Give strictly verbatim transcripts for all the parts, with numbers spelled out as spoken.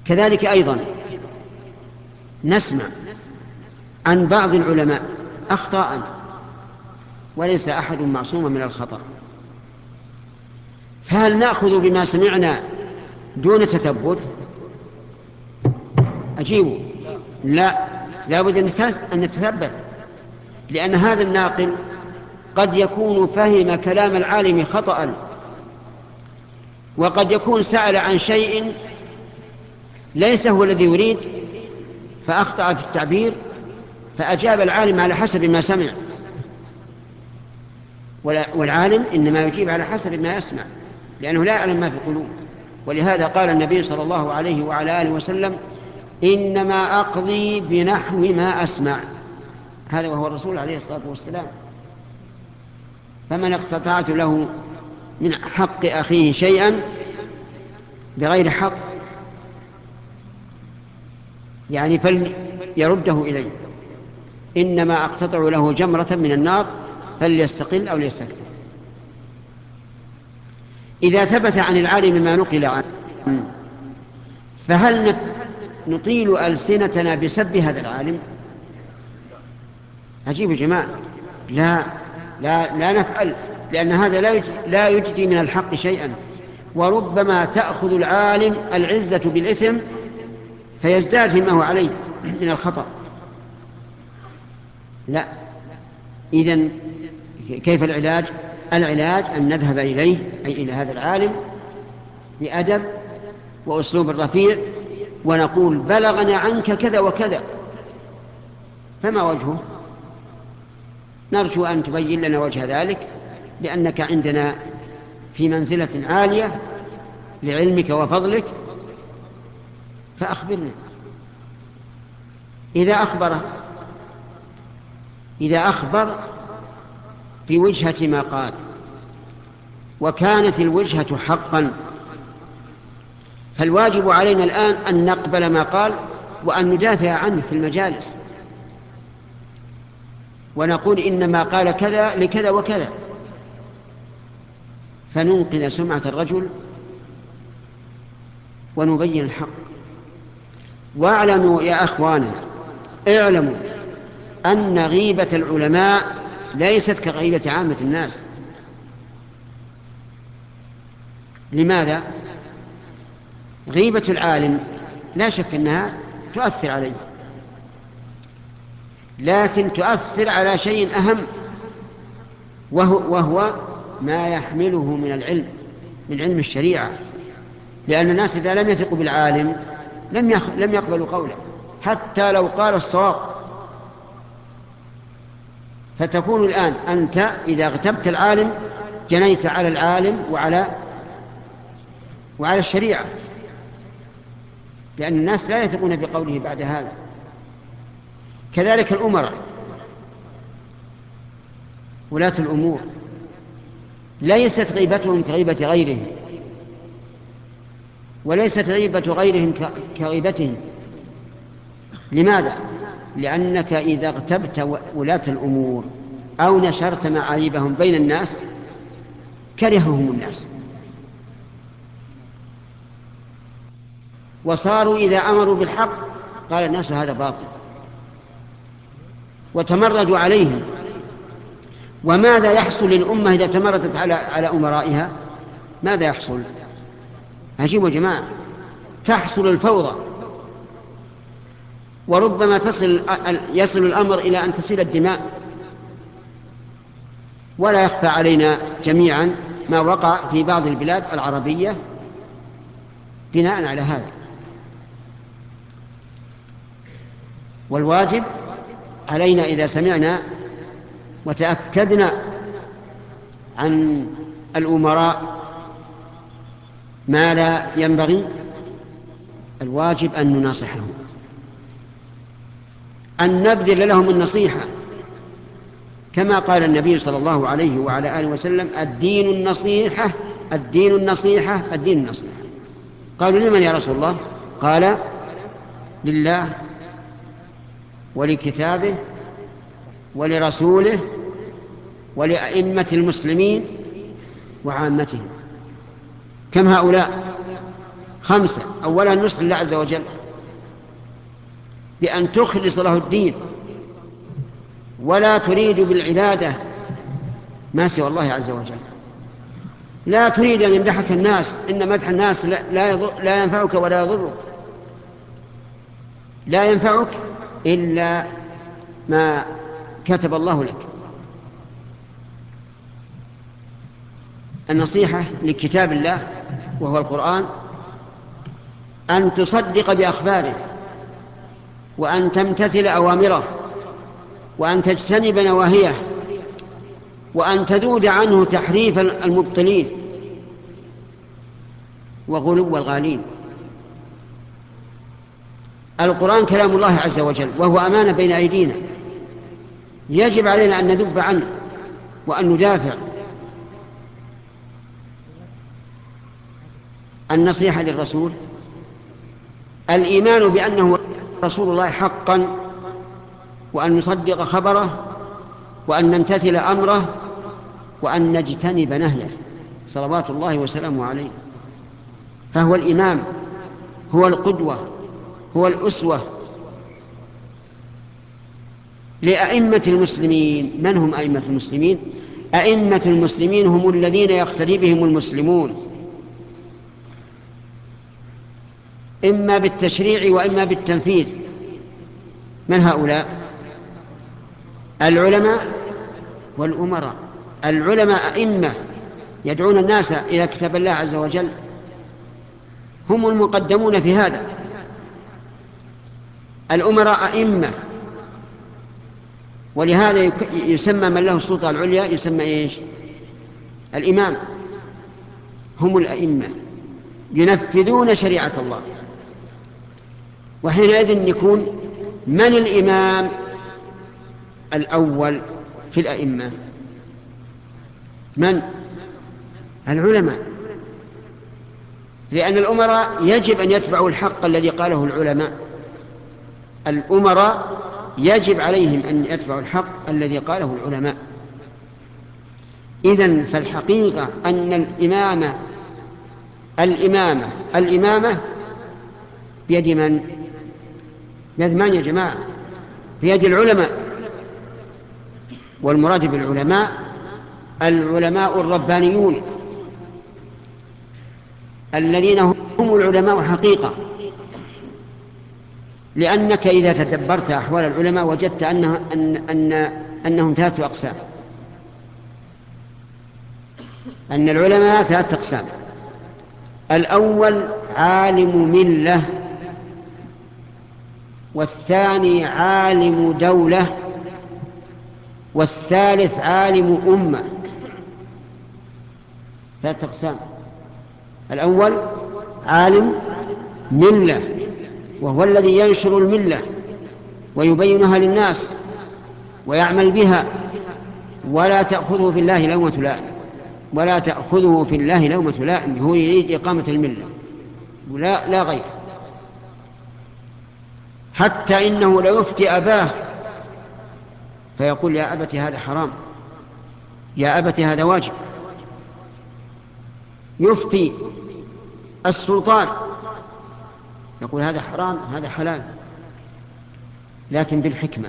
كذلك أيضا نسمع عن بعض العلماء أخطاء، وليس أحد معصوم من الخطأ، فهل نأخذ بما سمعنا دون تثبت؟ أجيبوا لا، لا بد أن نتثبت، لأن هذا الناقل قد يكون فهم كلام العالم خطأ، وقد يكون سأل عن شيء ليس هو الذي يريد فأخطأ في التعبير، فأجاب العالم على حسب ما سمع، والعالم إنما يجيب على حسب ما يسمع، لأنه لا يعلم ما في القلوب. ولهذا قال النبي صلى الله عليه وعلى آله وسلم: إنما أقضي بنحو ما أسمع. هذا وهو الرسول عليه الصلاة والسلام. فمن اقتطعت له من حق أخيه شيئا بغير حق يعني فليرده إليه، إنما أقتطع له جمرة من النار فليستقل أو ليستكثر. إذا ثبت عن العالم ما نقل عنه، فهل نطيل ألسنتنا بسب هذا العالم؟ عجيب يا جماعة، لا لا لا نفعل، لأن هذا لا يجدي, لا يجدي من الحق شيئا، وربما تأخذ العالم العزة بالإثم فيزداد فيما هو عليه من الخطأ. لا، إذن كيف العلاج؟ العلاج أن نذهب إليه، أي إلى هذا العالم، بأدب وأسلوب رفيع، ونقول: بلغنا عنك كذا وكذا، فما وجهه؟ نرجو أن تبين لنا وجه ذلك، لأنك عندنا في منزلة عالية لعلمك وفضلك، فأخبرنا. إذا أخبر إذا أخبر بوجهة ما قال وكانت الوجهة حقا، فالواجب علينا الآن أن نقبل ما قال وأن ندافع عنه في المجالس، ونقول إنما قال كذا لكذا وكذا، فننقذ سمعة الرجل ونبين الحق. واعلموا يا أخوانا، اعلموا أن غيبة العلماء ليست كغيبة عامة الناس. لماذا؟ غيبة العالم لا شك أنها تؤثر عليه، لكن تؤثر على شيء أهم، وهو, وهو ما يحمله من العلم، من علم الشريعة، لأن الناس إذا لم يثقوا بالعالم لم, يخ... لم يقبلوا قوله حتى لو قال الصواب. فتكون الآن أنت إذا اغتبت العالم جنيت على العالم وعلى وعلى الشريعة، لأن الناس لا يثقون بقوله بعد هذا. كذلك الأمراء ولاة الأمور ليست غيبتهم كغيبة غيرهم، وليست غيبة غيرهم كغيبتهم. لماذا؟ لأنك إذا اغتبت ولاة الأمور أو نشرت معايبهم بين الناس كرههم الناس، وصاروا إذا أمروا بالحق قال الناس هذا باطل، وتمردوا عليهم. وماذا يحصل للأمة إذا تمردت على على أمرائها؟ ماذا يحصل؟ عجيب يا جماعة، تحصل الفوضى، وربما تصل يصل الأمر إلى أن تسيل الدماء. ولا يخفى علينا جميعا ما وقع في بعض البلاد العربية بناء على هذا. والواجب علينا إذا سمعنا وتأكدنا عن الأمراء ما لا ينبغي، الواجب أن نناصحهم، أن نبذل لهم النصيحة، كما قال النبي صلى الله عليه وعلى آله وسلم: الدين النصيحة الدين النصيحة الدين النصيحة. قالوا: لمن يا رسول الله؟ قال: لله ولكتابه ولرسوله ولأئمة المسلمين وعامتهم. كم هؤلاء؟ خمسة: أولا نصر الله عز وجل بأن تخلص له الدين، ولا تريد بالعبادة ما سوى الله عز وجل. لا تريد أن يمدحك الناس، إن مدح الناس لا, يضر لا ينفعك ولا يضرك، لا ينفعك إلا ما كتب الله لك. النصيحة لكتاب الله وهو القرآن أن تصدق بأخباره، وأن تمتثل أوامره، وأن تجتنب نواهيه، وأن تذود عنه تحريف المبطلين وغلو الغالين. القرآن كلام الله عز وجل، وهو أمانة بين أيدينا، يجب علينا أن نذب عنه وأن ندافع. النصيحة للرسول: الإيمان بأنه رسول الله حقا، وأن نصدق خبره، وأن نمتثل أمره، وأن نجتنب نهيه صلوات الله وسلامه عليه. فهو الإمام، هو القدوة، هو الأسوة لأئمة المسلمين. من هم أئمة المسلمين؟ أئمة المسلمين هم الذين يقتدي بهم المسلمون، إما بالتشريع وإما بالتنفيذ. من هؤلاء؟ العلماء والأمراء. العلماء أئمة يدعون الناس إلى كتاب الله عز وجل، هم المقدمون في هذا. الأمراء أئمة، ولهذا يسمى من له السلطة العليا يسمى إيش؟ الإمام. هم الأئمة ينفذون شريعة الله. وحينئذ يكون من الإمام الأول في الأئمة؟ من؟ العلماء، لأن الأمراء يجب أن يتبعوا الحق الذي قاله العلماء. الأمراء يجب عليهم أن يتبعوا الحق الذي قاله العلماء. إذن فالحقيقة أن الإمامة الإمامة الإمامة بيد من؟ بيد من يا جماعة؟ بيد العلماء. والمراد بالعلماء العلماء الربانيون الذين هم العلماء حقيقة، لأنك إذا تدبرت أحوال العلماء وجدت أنه أن أن أنهم ثلاثة أقسام. أن العلماء ثلاثة أقسام: الأول عالم ملة، والثاني عالم دولة، والثالث عالم أمة. ثلاثة أقسام: الأول عالم ملة، وهو الذي ينشر الملة ويبينها للناس ويعمل بها، ولا تأخذه في الله لومة لائم، ولا تأخذه في الله لومة لائم، هو يريد إقامة الملة ولا لا غير. حتى إنه لا يفتي أباه فيقول: يا أبت هذا حرام، يا أبت هذا واجب. يفتي السلطان يقول: هذا حرام، هذا حلال، لكن بالحكمة.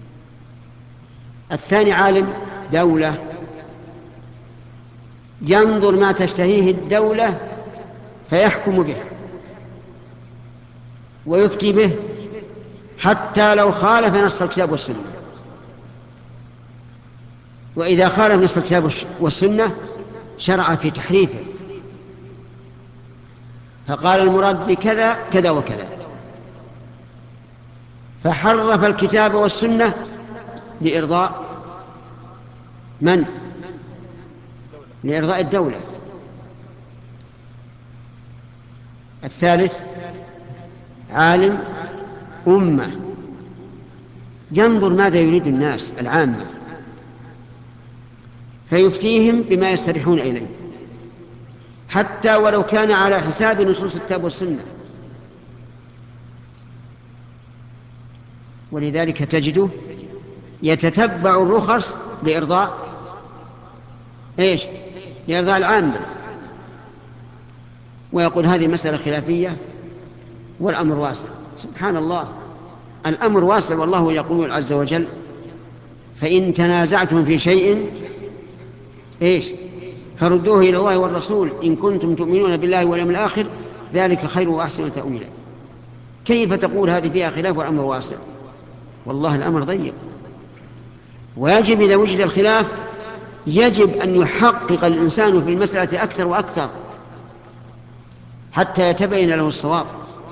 الثاني عالم دولة، ينظر ما تشتهيه الدولة فيحكم به ويفتي به، حتى لو خالف نص الكتاب والسنة. وإذا خالف نص الكتاب والسنة شرع في تحريفه، فقال المراد بكذا كذا وكذا، فحرف الكتاب والسنة لإرضاء من؟ لإرضاء الدولة. الثالث عالم أمة، ينظر ماذا يريد الناس العامة فيفتيهم بما يستريحون إليه، حتى ولو كان على حساب نصوص الكتاب والسنة. ولذلك تجده يتتبع الرخص لإرضاء إيش؟ لإرضاء العامة. ويقول هذه مسألة خلافية والأمر واسع. سبحان الله، الأمر واسع، والله يقول عز وجل: فإن تنازعتم في شيء إيش فردوه إلى الله والرسول إن كنتم تؤمنون بالله واليوم الآخر ذلك خير وأحسن تأويلا. كيف تقول هذه فيها خلاف والأمر واسع؟ والله الأمر ضيق. ويجب إذا وجد الخلاف يجب أن يحقق الإنسان في المسألة أكثر وأكثر حتى يتبين له الصواب.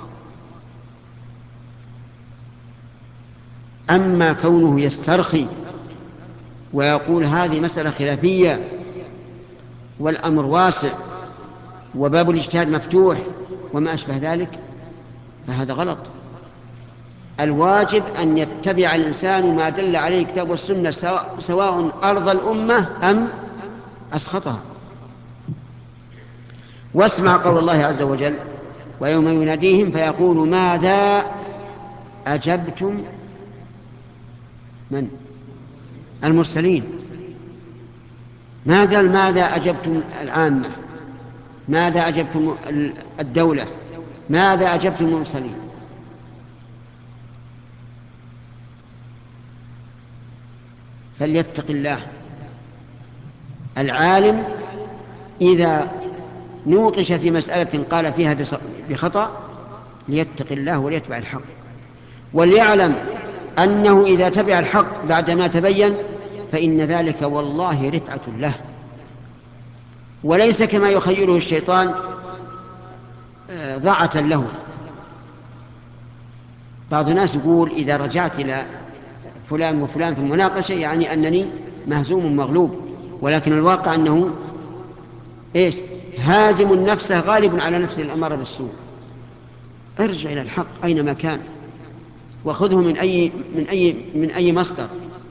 أما كونه يسترخي ويقول هذه مسألة خلافية والأمر واسع وباب الاجتهاد مفتوح وما أشبه ذلك، فهذا غلط. الواجب أن يتبع الإنسان ما دل عليه الكتاب والسنة سواء أرضى الأمة أم أسخطها. واسمع قول الله عز وجل: ويوم يناديهم فيقول ماذا أجبتم من المرسلين. ما قال ماذا أجبتم العامة، ماذا أجبتم الدولة، ماذا أجبتم المرسلين. فليتق الله العالم إذا نوقش في مسألة قال فيها بخطأ ليتق الله وليتبع الحق، وليعلم أنه إذا تبع الحق بعدما تبين فإن ذلك والله رفعة له، وليس كما يخيله الشيطان ضاعة له. بعض الناس يقول إذا رجعت إلى فلان وفلان في المناقشة يعني أنني مهزوم مغلوب، ولكن الواقع أنه إيش هازم النفس غالب على نفسه الأمارة بالسوء. ارجع إلى الحق أينما كان وخذه من أي من أي من أي مصدر.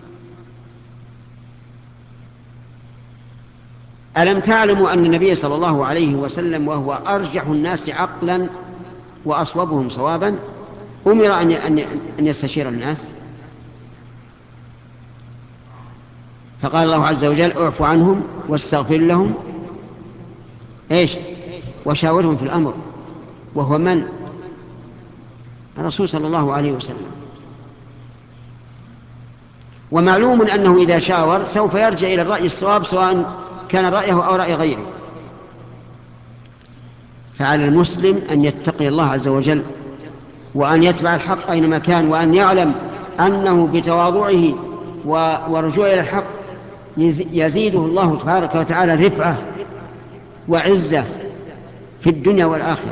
ألم تعلموا أن النبي صلى الله عليه وسلم وهو أرجح الناس عقلا وأصوبهم صوابا أمر أن أن يستشير الناس، فقال الله عز وجل: اعفوا عنهم واستغفر لهم إيش وشاورهم في الأمر. وهو من؟ الرسول صلى الله عليه وسلم. ومعلوم أنه إذا شاور سوف يرجع إلى الرأي الصواب سواء كان رأيه أو رأي غيره. فعلى المسلم أن يتقي الله عز وجل وأن يتبع الحق أينما كان، وأن يعلم أنه بتواضعه ورجوعه إلى الحق يزيده الله تبارك وتعالى رفعة وعزة في الدنيا والآخرة.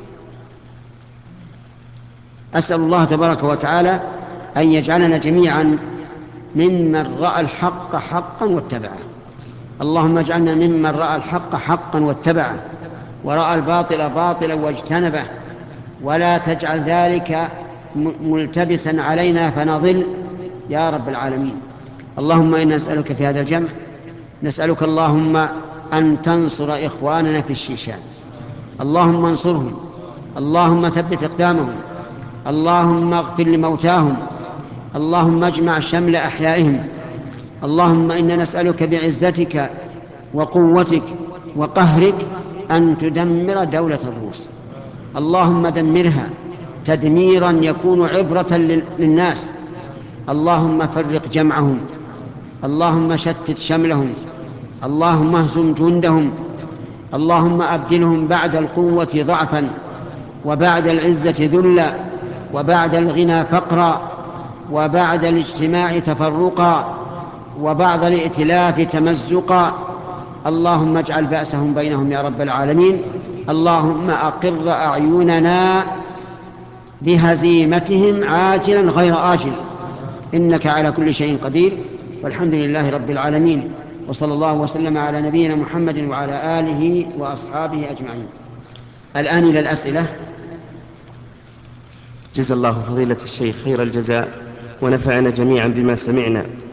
أسأل الله تبارك وتعالى أن يجعلنا جميعا ممن رأى الحق حقا واتبعه. اللهم اجعلنا ممن رأى الحق حقا واتبعه ورأى الباطل باطلا واجتنبه، ولا تجعل ذلك ملتبسا علينا فنضل يا رب العالمين. اللهم إنا نسألك في هذا الجمع، نسألك اللهم أن تنصر إخواننا في الشيشان، اللهم انصرهم، اللهم ثبت أقدامهم، اللهم اغفر لموتاهم، اللهم اجمع شمل أحيائهم. اللهم إنا نسألك بعزتك وقوتك وقهرك أن تدمر دولة الروس، اللهم دمرها تدميرا يكون عبرة للناس. اللهم فرق جمعهم، اللهم شتت شملهم، اللهم اهزم جندهم، اللهم أبدلهم بعد القوة ضعفا وبعد العزة ذلا وبعد الغنى فقرا وبعد الاجتماع تفرقا وبعد الائتلاف تمزقا. اللهم اجعل بأسهم بينهم يا رب العالمين. اللهم أقر أعيننا بهزيمتهم عاجلا غير آجل، إنك على كل شيء قدير، والحمد لله رب العالمين، وصلى الله وسلم على نبينا محمد وعلى آله وأصحابه أجمعين. الآن إلى الأسئلة. جزا الله فضيلة الشيخ خير الجزاء ونفعنا جميعا بما سمعنا.